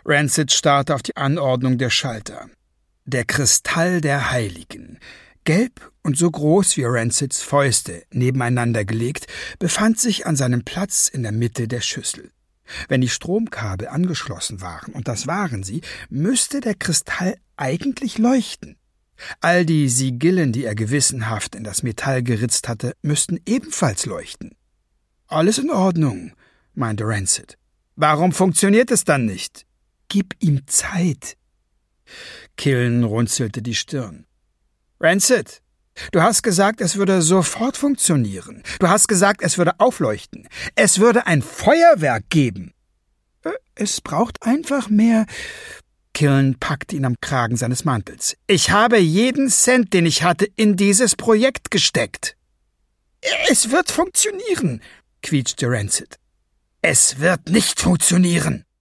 Rancid starrte auf die Anordnung der Schalter. Der Kristall der Heiligen, gelb und so groß wie Rancids Fäuste, nebeneinander gelegt, befand sich an seinem Platz in der Mitte der Schüssel. Wenn die Stromkabel angeschlossen waren, und das waren sie, müsste der Kristall eigentlich leuchten. All die Sigillen, die er gewissenhaft in das Metall geritzt hatte, müssten ebenfalls leuchten. »Alles in Ordnung«, meinte Rancid. »Warum funktioniert es dann nicht?« »Gib ihm Zeit.« Killen runzelte die Stirn. »Rancid, du hast gesagt, es würde sofort funktionieren. Du hast gesagt, es würde aufleuchten. Es würde ein Feuerwerk geben.« »Es braucht einfach mehr...« Killen packte ihn am Kragen seines Mantels. »Ich habe jeden Cent, den ich hatte, in dieses Projekt gesteckt.« »Es wird funktionieren«, quietschte Rancid. »Es wird nicht funktionieren.«